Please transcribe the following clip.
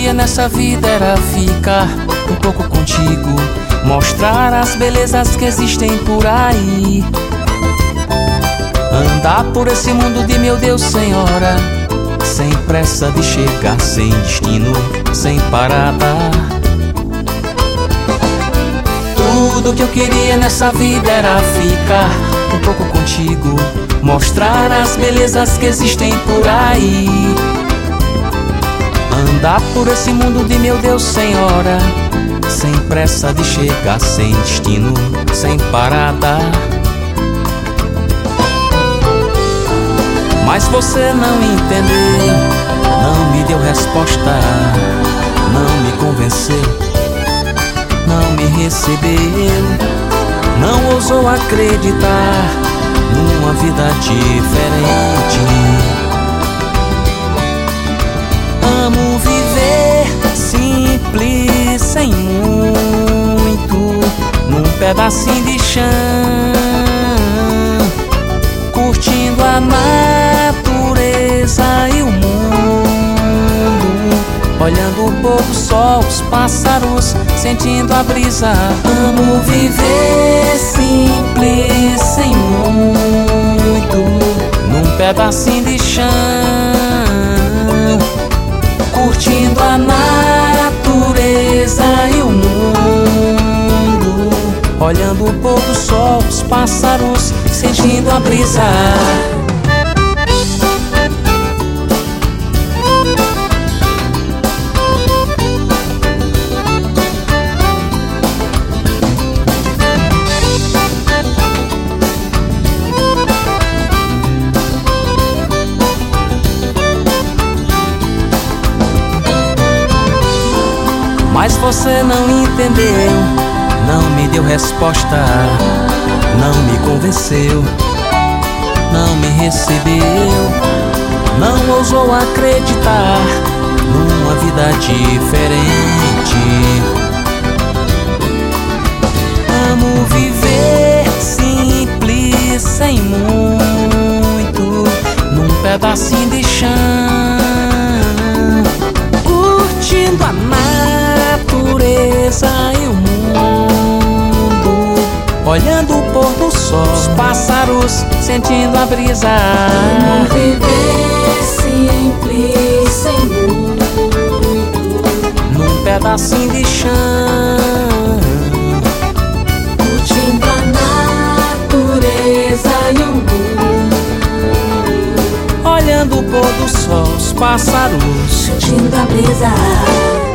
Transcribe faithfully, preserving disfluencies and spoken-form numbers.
queria nessa vida era ficar um pouco contigo, mostrar as belezas que existem por aí, andar por esse mundo de meu Deus, Senhora, sem pressa de chegar, sem destino, sem parada. Tudo que eu queria nessa vida era ficar um pouco contigo, mostrar as belezas que existem por aí, andar por esse mundo de meu Deus, Senhora, sem pressa de chegar, sem destino, sem parada. Mas você não entendeu, não me deu resposta, não me convenceu, não me recebeu, não ousou acreditar numa vida diferente. Amo viver simples, sem muito, num pedacinho de chão, curtindo a natureza e o mundo, olhando o pôr do sol, os pássaros, sentindo a brisa. Amo viver simples, sem muito, num pedacinho de chão, curtindo a natureza e o mundo, olhando o pôr do sol, os pássaros, sentindo a brisa. Mas você não entendeu, não me deu resposta, não me convenceu, não me recebeu, não ousou acreditar numa vida diferente. Amo viver simples, sem muito, num pedacinho de chão, curtindo a natureza e o mundo, olhando o pôr do sol, os pássaros, sentindo a brisa. Amo viver simples, sem muito, num pedacinho de chão, curtindo a natureza e o mundo, olhando o pôr do sol, os pássaros, sentindo a brisa.